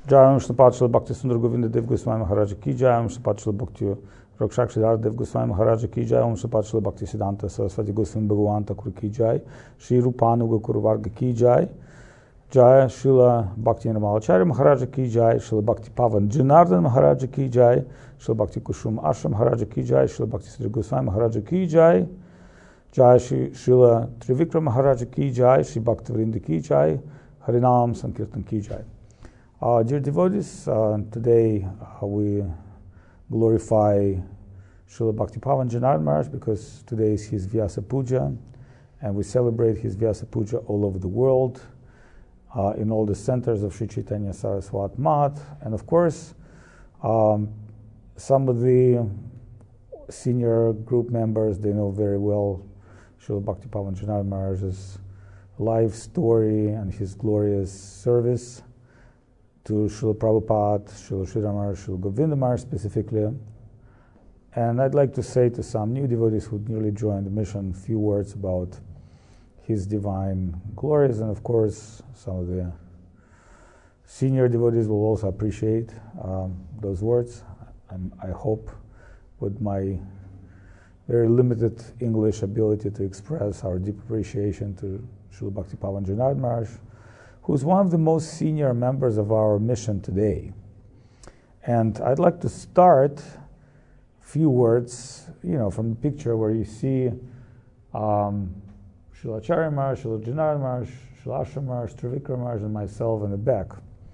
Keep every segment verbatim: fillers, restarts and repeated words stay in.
Jai Shripat Srila Bhakti Sundar Govinda Dev Goswami Maharaj Ki Jai, Om Shripat Srila Bhakti Rakshak Siddhartha Dev Goswami Maharaj Ki Jai, Om Shripat Srila Bhakti Siddhanta Saraswati Goswami Bhagavan Thakur Ki Jai, Shri Rupanuga Kuruvarga Ki Jai, Jai Srila Bhakti Nirmalacharya Maharaj Ki Jai, Srila Bhakti Pavan Janardhan Maharaj Ki Jai, Srila Bhakti Kushum Ashram Maharaj Ki Jai, Srila Bhakti Sri Goswami Maharaj Ki Jai, Jai Shri Srila Trivikram Maharaj Ki Jai, Shri Bhakti Vrinda Ki Jai, Harinam Sankirtan Ki Jai. Uh, dear devotees, uh, today uh, we glorify Srila Bhakti Pavan Janardhan Maharaj because today is his Vyasa Puja, and we celebrate his Vyasa Puja all over the world, uh, in all the centers of Sri Chaitanya Saraswat Math, and of course, um, some of the senior group members, they know very well Srila Bhakti Pavan Janardhan Maharaj's life story and his glorious service to Srila Prabhupada, Srila Sridhar Maharaj, Srila Govinda Maharaj specifically. And I'd like to say to some new devotees who newly joined the mission a few words about his divine glories, and of course some of the senior devotees will also appreciate um, those words. I'm, I hope with my very limited English ability to express our deep appreciation to Srila Bhakti Pavan Janardhan Maharaj, who's one of the most senior members of our mission today. And I'd like to start a few words, you know, from the picture where you see um, Srila Acharya Maharaj, Srila Janardhan Maharaj, Srila Ashram Maharaj, Trivikram Maharaj, and myself in the back.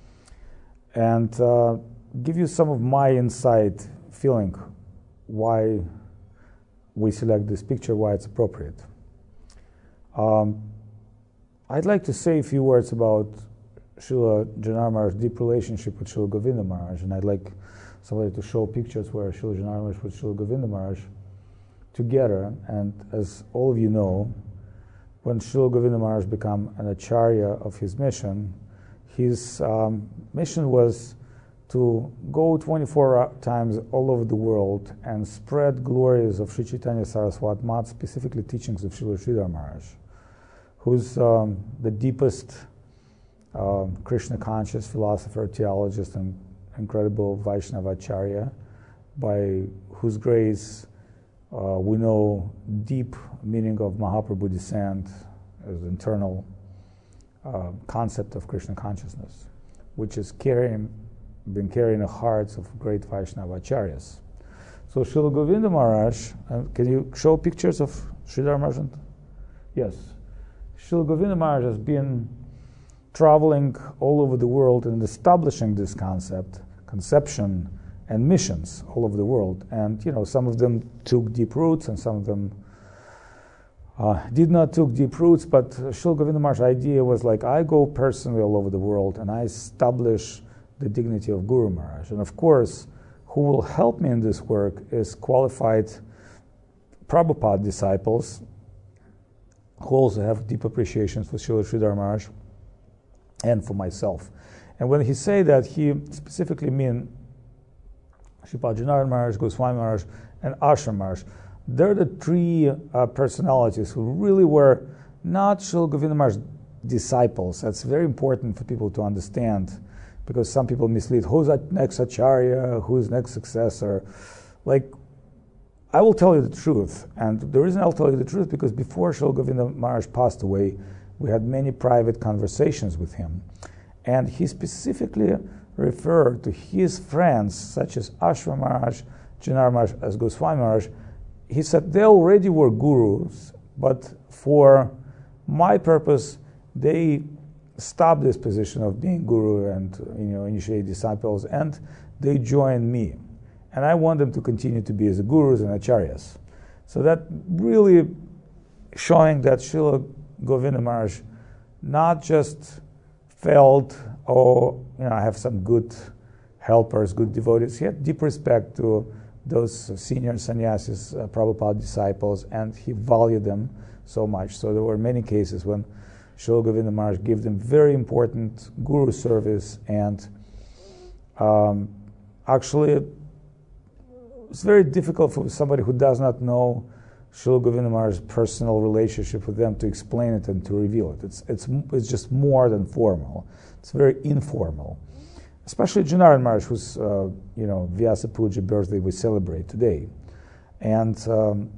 And uh, give you some of my insight feeling why we select this picture, why it's appropriate. Um, I'd like to say a few words about Srila Janardhan Maharaj's deep relationship with Srila Govinda Maharaj, and I'd like somebody to show pictures where Srila Janardhan Maharaj with Srila Govinda Maharaj together. And as all of you know, when Srila Govinda Maharaj became an acharya of his mission, his um, mission was to go twenty-four times all over the world and spread glories of Sri Chaitanya Saraswat Math, specifically teachings of Srila Sridhar Maharaj, who's um, the deepest uh, Krishna conscious philosopher, theologist, and incredible Vaishnava Acharya, by whose grace uh, we know deep meaning of Mahaprabhu descent as internal uh, concept of Krishna consciousness, which is carrying, been carrying the hearts of great Vaishnava Acharyas. So Srila Govinda Maharaj, uh, can you show pictures of Sridhar Maharaj? Yes. Srila Govinda Maharaj has been traveling all over the world and establishing this concept, conception, and missions all over the world. And, you know, some of them took deep roots and some of them uh, did not took deep roots, but Srila Govinda Maharaj's idea was like, I go personally all over the world and I establish the dignity of Guru Maharaj. And of course, who will help me in this work is qualified Prabhupada disciples, who also have deep appreciations for Srila Sridhar Maharaj and for myself. And when he say that, he specifically mean Sripad Janardhan Maharaj, Goswami Maharaj, and Ashram Maharaj. They're the three uh, personalities who really were not Srila Govinda Maharaj's disciples. That's very important for people to understand, because some people mislead, who's that next Acharya, who's next successor? Like, I will tell you the truth, and the reason I'll tell you the truth, because before Srila Govinda Maharaj passed away, we had many private conversations with him, and he specifically referred to his friends, such as Ashram Maharaj, Janardhan Maharaj, as Goswami Maharaj. He said they already were gurus, but for my purpose, they stopped this position of being guru and, you know, initiate disciples, and they joined me. And I want them to continue to be as gurus and acharyas. So that really showing that Srila Govinda Maharaj not just felt, oh, you know, I have some good helpers, good devotees. He had deep respect to those senior sannyasis, uh, Prabhupada disciples, and he valued them so much. So there were many cases when Srila Govinda Maharaj gave them very important guru service, and um, actually it's very difficult for somebody who does not know Srila Govinda Maharaj's personal relationship with them to explain it and to reveal it. It's, it's, it's just more than formal. It's very informal. especially Janardhan Maharaj, whose uh, you know Vyasa Puja birthday we celebrate today, and um,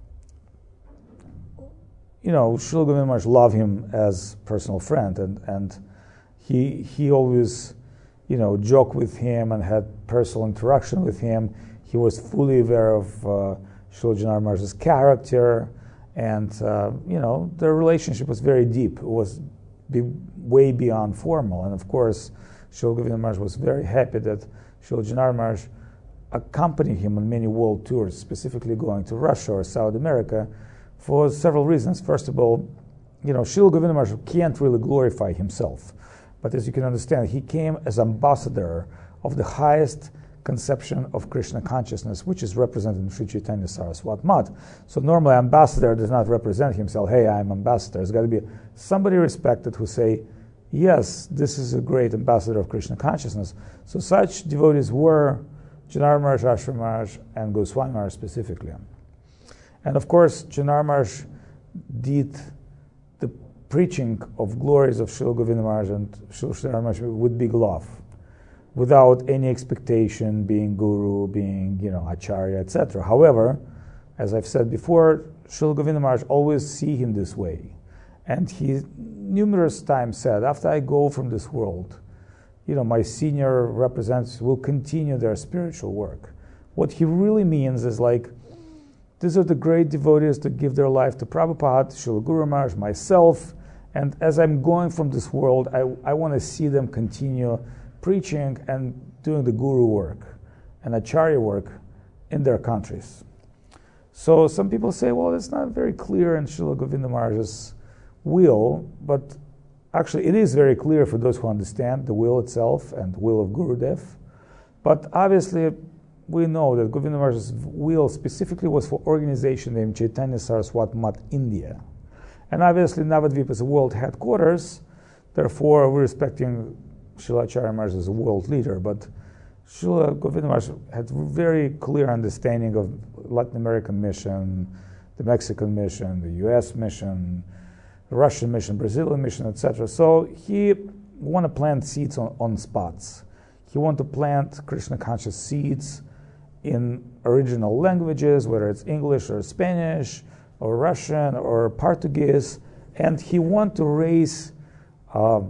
you know Srila Govinda Maharaj loved him as personal friend, and and he he always you know joked with him and had personal interaction with him. He was fully aware of uh, Srila Janardhan Maharaj's character, and uh, you know their relationship was very deep. It was be way beyond formal, and of course, Srila Govinda Maharaj was very happy that Srila Janardhan Maharaj accompanied him on many world tours, specifically going to Russia or South America, for several reasons. First of all, you know, Srila Govinda Maharaj can't really glorify himself, but as you can understand, he came as ambassador of the highest conception of Krishna consciousness, which is represented in Sri Chaitanya Saraswat Mat. So normally, ambassador does not represent himself. Hey, I'm ambassador. It's got to be somebody respected who say, yes, this is a great ambassador of Krishna consciousness. So such devotees were Janardhan Maharaj, Ashram Maharaj, and Goswami Maharaj specifically. And of course, Janardhan Maharaj did the preaching of glories of Srila Govinda Maharaj and Srila Janardhan Maharaj with big love, without any expectation, being guru, being, you know, acharya, et cetera. However, as I've said before, Srila Govinda Maharaj always see him this way. And he numerous times said, after I go from this world, you know, my senior representatives will continue their spiritual work. What he really means is like, these are the great devotees to give their life to Prabhupada, Srila Guru Maharaj, myself, and as I'm going from this world, I, I want to see them continue preaching and doing the guru work and acharya work in their countries. So some people say, well, it's not very clear in Srila Govinda Maharaj's will, but actually it is very clear for those who understand the will itself and the will of Gurudev. But obviously we know that Govinda Maharaj's will specifically was for organization named Chaitanya Saraswat Mat India. And obviously Navadvip is a world headquarters, therefore we're respecting Srila Acharya Maharaj as a world leader, but Srila Govinda Maharaj had very clear understanding of Latin American mission, the Mexican mission, the U S mission, the Russian mission, Brazilian mission, et cetera. So he wanted to plant seeds on, on spots. He wanted to plant Krishna conscious seeds in original languages, whether it's English or Spanish or Russian or Portuguese, and he wanted to raise uh,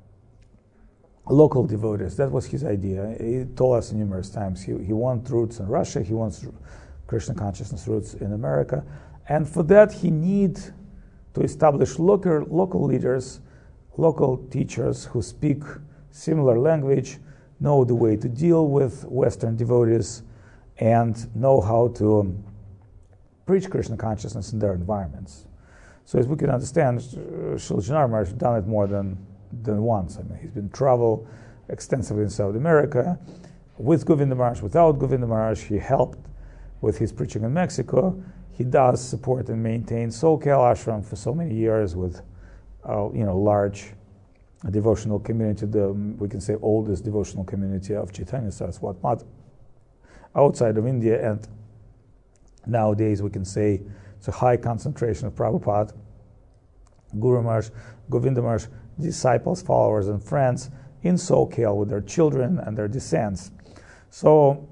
local devotees. That was his idea. He told us numerous times. He, he wants roots in Russia, he wants Krishna consciousness roots in America, and for that he needs to establish local, local leaders, local teachers who speak similar language, know the way to deal with Western devotees, and know how to um, preach Krishna consciousness in their environments. So as we can understand, Srila Janardhan Maharaj has done it more than than once. I mean, he's been travel extensively in South America with Govinda Maharaj, without Govinda Maharaj. He helped with his preaching in Mexico. He does support and maintain SoCal Ashram for so many years with, uh, you know, large devotional community, the, we can say, oldest devotional community of Chaitanya Saraswat Mat outside of India, and nowadays we can say it's a high concentration of Prabhupada, Guru Maharaj, Govinda Maharaj, disciples, followers, and friends in SoCal with their children and their descendants. So,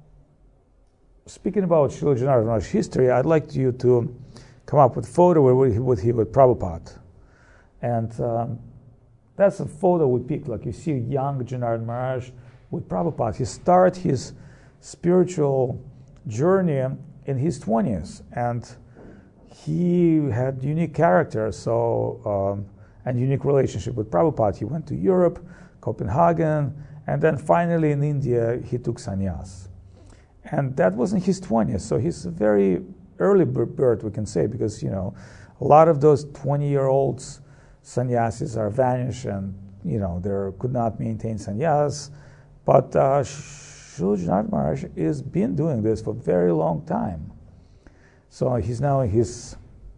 speaking about Srila Janardhan Maharaj's history, I'd like you to come up with a photo with he with, with Prabhupada. And um, that's a photo we picked. Like you see young Janardhan Maharaj with Prabhupada. He started his spiritual journey in his twenties, and he had unique character, so um, and unique relationship with Prabhupada. He went to Europe, Copenhagen, and then finally in India he took sannyas. And that was in his twenties, so he's a very early bird, we can say, because, you know, a lot of those twenty-year-olds sannyasis are vanished, and, you know, they could not maintain sannyas. But uh, Srila Janardhan Maharaj has been doing this for a very long time. So he's now in his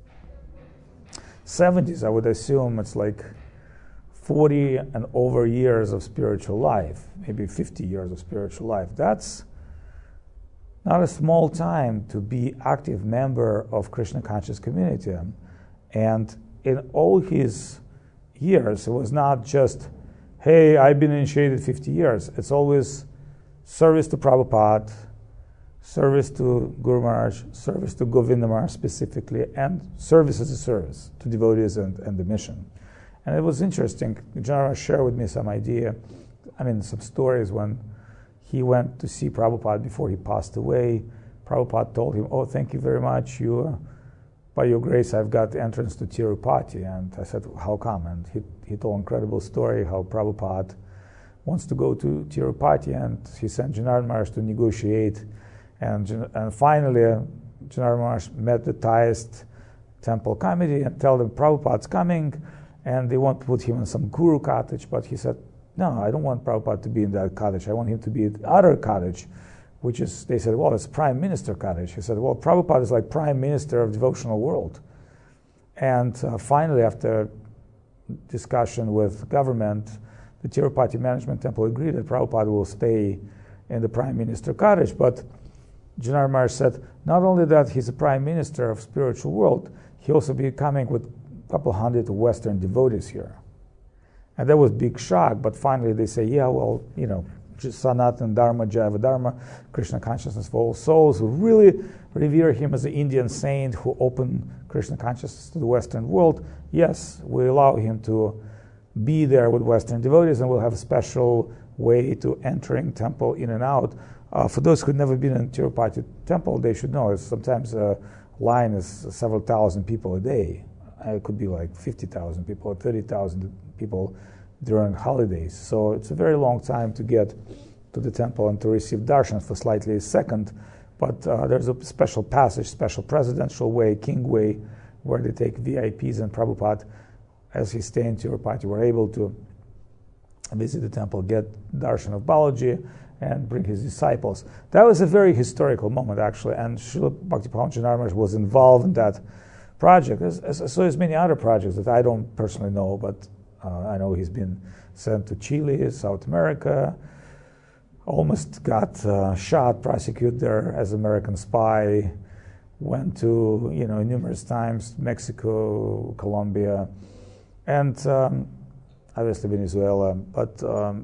seventies, I would assume. It's like forty and over years of spiritual life, maybe fifty years of spiritual life. That's not a small time to be active member of Krishna conscious community. And in all his years, it was not just hey, I've been initiated fifty years. It's always service to Prabhupada, service to Guru Maharaj, service to Govinda Maharaj specifically, and service as a service to devotees and, and the mission. And it was interesting. Janardhan shared with me some idea, I mean, some stories when he went to see Prabhupada before he passed away. Prabhupada told him, oh, thank you very much. You, uh, by your grace, I've got entrance to Tirupati. And I said, how come? And he, he told an incredible story how Prabhupada wants to go to Tirupati, and he sent Janardhan Maharaj to negotiate. And, and finally, uh, Janardhan Maharaj met the Taoist temple committee and told them Prabhupada's coming, and they want to put him in some guru cottage. But he said, no, I don't want Prabhupada to be in that cottage. I want him to be in the other cottage, which is, they said, well, it's Prime Minister cottage. He said, well, Prabhupada is like Prime Minister of devotional world. And uh, finally, after discussion with government, the Tirupati Management Temple agreed that Prabhupada will stay in the Prime Minister cottage. But Janardhan Maharaj said, not only that he's a Prime Minister of spiritual world, he also be coming with a couple hundred Western devotees here. And that was a big shock, but finally they say, yeah, well, you know, Sanatan Dharma, Jaiva Dharma, Krishna consciousness for all souls, who really revere him as an Indian saint who opened Krishna consciousness to the Western world. Yes, we allow him to be there with Western devotees, and we'll have a special way to entering temple in and out. Uh, for those who've never been in Tirupati temple, they should know sometimes a line is several thousand people a day. It could be like fifty thousand people or thirty thousand people during holidays. So it's a very long time to get to the temple and to receive darshan for slightly a second. But uh, there's a special passage, special presidential way, king way, where they take V I Ps, and Prabhupada, as he stayed in Tirupati, were able to visit the temple, get darshan of Balaji, and bring his disciples. That was a very historical moment, actually, and Srila Bhaktivedanta Janardhan Maharaj was involved in that project. As, as, so there's many other projects that I don't personally know, but uh, I know he's been sent to Chile, South America, almost got uh, shot, prosecuted there as American spy, went to, you know, numerous times, Mexico, Colombia, and um, obviously Venezuela. But um,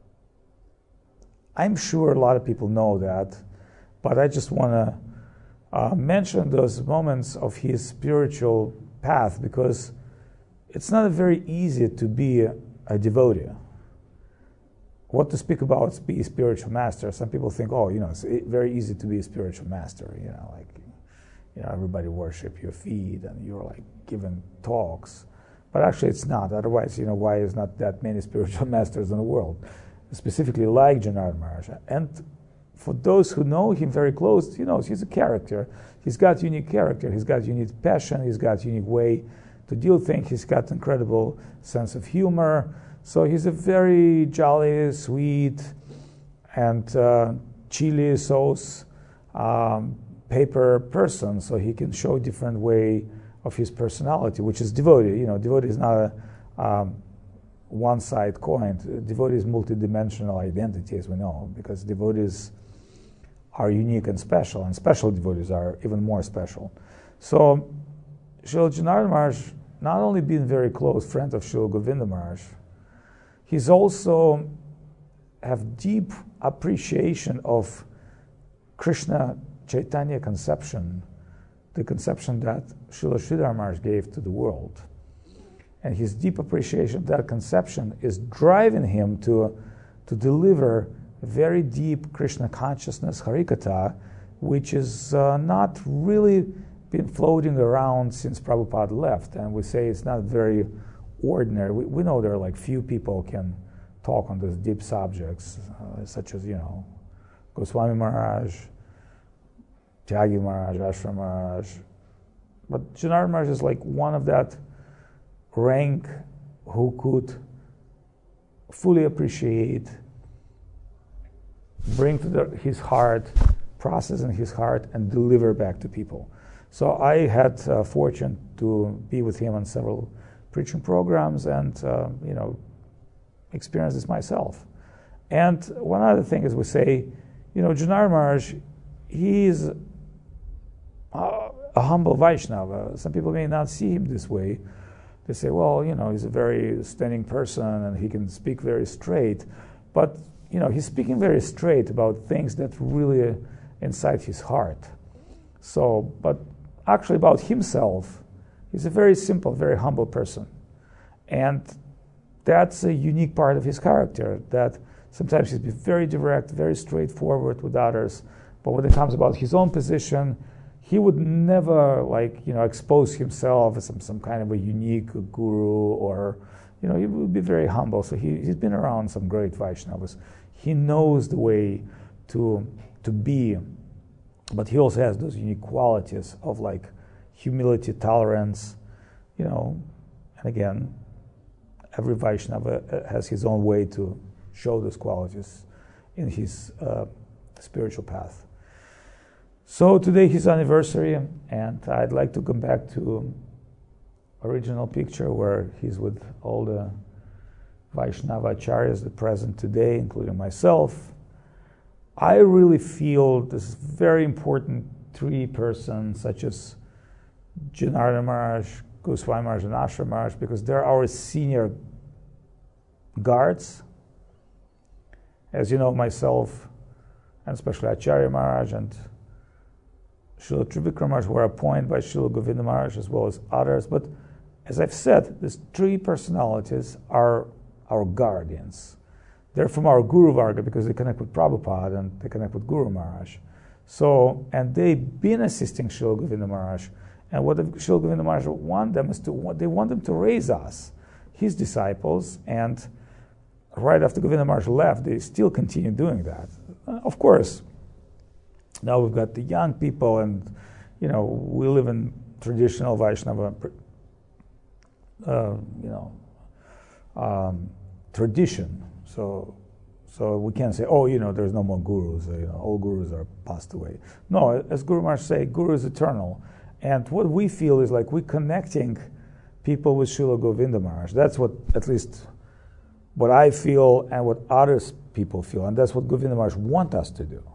I'm sure a lot of people know that, but I just want to uh, mention those moments of his spiritual path, because it's not very easy to be a, a devotee. What to speak about be a spiritual master? Some people think, oh, you know, it's very easy to be a spiritual master. You know, like, you know, everybody worship your feet and you're like giving talks. But actually, it's not. Otherwise, you know, why is not that many spiritual masters in the world, specifically like Janardhan Maharaj? And for those who know him very close, you know, he's a character. He's got unique character. He's got unique passion. He's got unique way to deal things. He's got incredible sense of humor. So he's a very jolly, sweet, and uh, chili sauce um, paper person. So he can show a different way of his personality, which is devotee. You know, devotee is not a um, one-side coin. Devotee is multidimensional identity, as we know, because devotees are unique and special, and special devotees are even more special. So Srila Janardhan Maharaj not only been very close friend of Srila Govinda Maharaj, he's also have deep appreciation of Krishna Chaitanya conception, the conception that Srila Sridhar Maharaj gave to the world. And his deep appreciation of that conception is driving him to, to deliver very deep Krishna consciousness, Harikatha, which is uh, not really been floating around since Prabhupada left. And we say it's not very ordinary. We, we know there are like few people can talk on these deep subjects, uh, such as, you know, Goswami Maharaj, Tyagi Maharaj, Ashram Maharaj. But Janardhan Maharaj is like one of that rank who could fully appreciate, bring to the, his heart, process in his heart, and deliver back to people. So I had uh, fortune to be with him on several preaching programs and, uh, you know, experience this myself. And one other thing is we say, you know, Janardhan Maharaj, he is a, a humble Vaishnava. Some people may not see him this way, they say, well, you know, he's a very standing person and he can speak very straight. But, you know, he's speaking very straight about things that really inside his heart. So, but actually about himself, he's a very simple, very humble person. And that's a unique part of his character, that sometimes he's very direct, very straightforward with others. But when it comes about his own position, he would never, like, you know, expose himself as some, some kind of a unique guru, or, you know, he would be very humble. So he, he's been around some great Vaishnavas. He knows the way to, to be, but he also has those unique qualities of, like, humility, tolerance, you know, and again, every Vaishnava has his own way to show those qualities in his uh, spiritual path. So today his anniversary, and I'd like to come back to original picture where he's with all the Vaishnava acharyas that are present today, including myself. I really feel this is very important three persons such as Janardana Maharaj, Goswami Maharaj, and Ashram Maharaj, because they're our senior guards. As you know, myself, and especially Acharya Maharaj and Srila Trivikram Maharaj were appointed by Srila Govinda Maharaj as well as others. But as I've said, these three personalities are our guardians. They're from our Guru Varga because they connect with Prabhupada and they connect with Guru Maharaj. So, and they've been assisting Srila Govinda Maharaj. And what the Srila Govinda Maharaj want them is to, they want them to raise us, his disciples, and right after Govinda Maharaj left, they still continue doing that. Uh, of course, now we've got the young people, and, you know, we live in traditional Vaishnava, uh, you know, um, tradition. So, so we can't say, oh, you know, there's no more gurus. You know, all gurus are passed away. No, as Guru Maharaj say, Guru is eternal. And what we feel is like we're connecting people with Srila Govinda Maharaj. That's what, at least, what I feel and what other people feel. And that's what Govinda Maharaj wants us to do.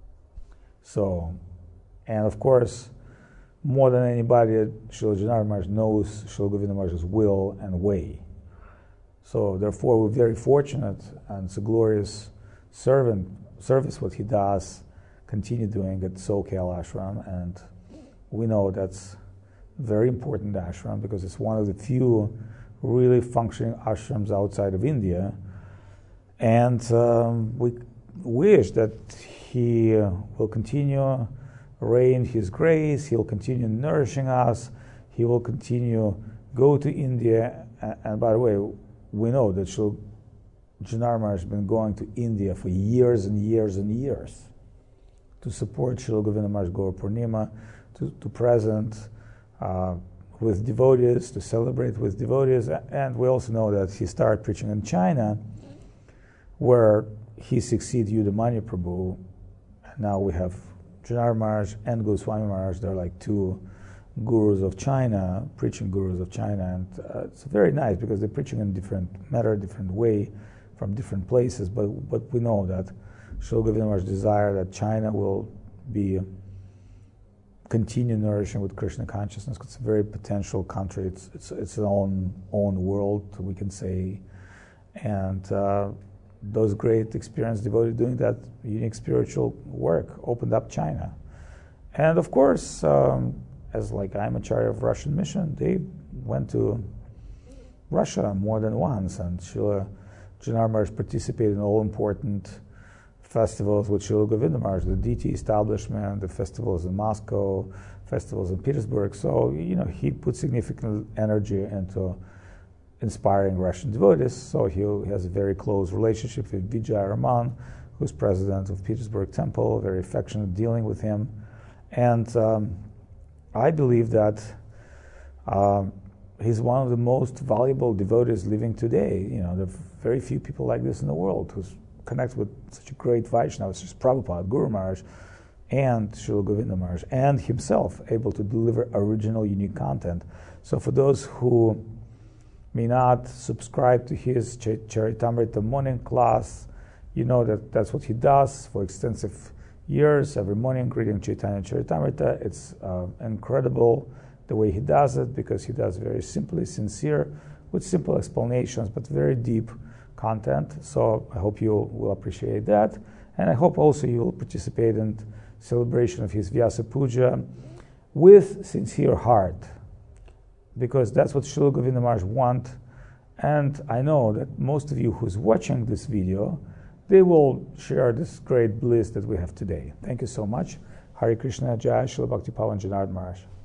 So, and of course, more than anybody, Srila Janardana Maharaj knows Srila Govinda Maharaj's will and way. So therefore, we're very fortunate, and it's a glorious servant service what he does, continue doing at Soulcale Ashram, and we know that's a very important ashram because it's one of the few really functioning ashrams outside of India, and um, we wish that he uh, will continue rain his grace, he'll continue nourishing us, he will continue go to India, and, and by the way, we know that Srila Janardana Maharaj has been going to India for years and years and years to support Srila Govinda Maharaj Gaur Purnima, to, to present uh, with devotees, to celebrate with devotees, and we also know that he started preaching in China, where he succeeded Yudhamanya Prabhu, and now we have Janardana Maharaj and Goswami Maharaj. They're like two gurus of China, preaching gurus of China, and uh, it's very nice because they're preaching in different matter, different way, from different places. But but we know that Srila Govinda Maharaj desire that China will be continue nourishing with Krishna consciousness. It's a very potential country. It's it's it's an own own world, we can say, and uh, those great experienced devotees doing that unique spiritual work opened up China, and of course. Um, As like I'm a chair of Russian mission, they went to Russia more than once, and Srila Janardana Maharaj participated in all important festivals with Srila Govinda Maharaj, the D T establishment, the festivals in Moscow, festivals in Petersburg. So, you know, he put significant energy into inspiring Russian devotees. So he has a very close relationship with Vijay Raman, who's president of Petersburg Temple, very affectionate dealing with him. And um, I believe that um, he's one of the most valuable devotees living today. You know, there are very few people like this in the world who connect with such a great Vaishnava, such as Prabhupada, Guru Maharaj, and Srila Govinda Maharaj, and himself able to deliver original, unique content. So for those who may not subscribe to his Ch- Charitamrita morning class, you know that that's what he does for extensive years, every morning reading Chaitanya Charitamrita. It's uh, incredible the way he does it, because he does very simply, sincere, with simple explanations, but very deep content. So I hope you will appreciate that. And I hope also you will participate in celebration of his Vyasa Puja with sincere heart, because that's what Srila Govinda Maharaj want. And I know that most of you who's watching this video, they will share this great bliss that we have today. Thank you so much. Hare Krishna, Jai Srila Bhakti Pavan Janardhan Maharaj.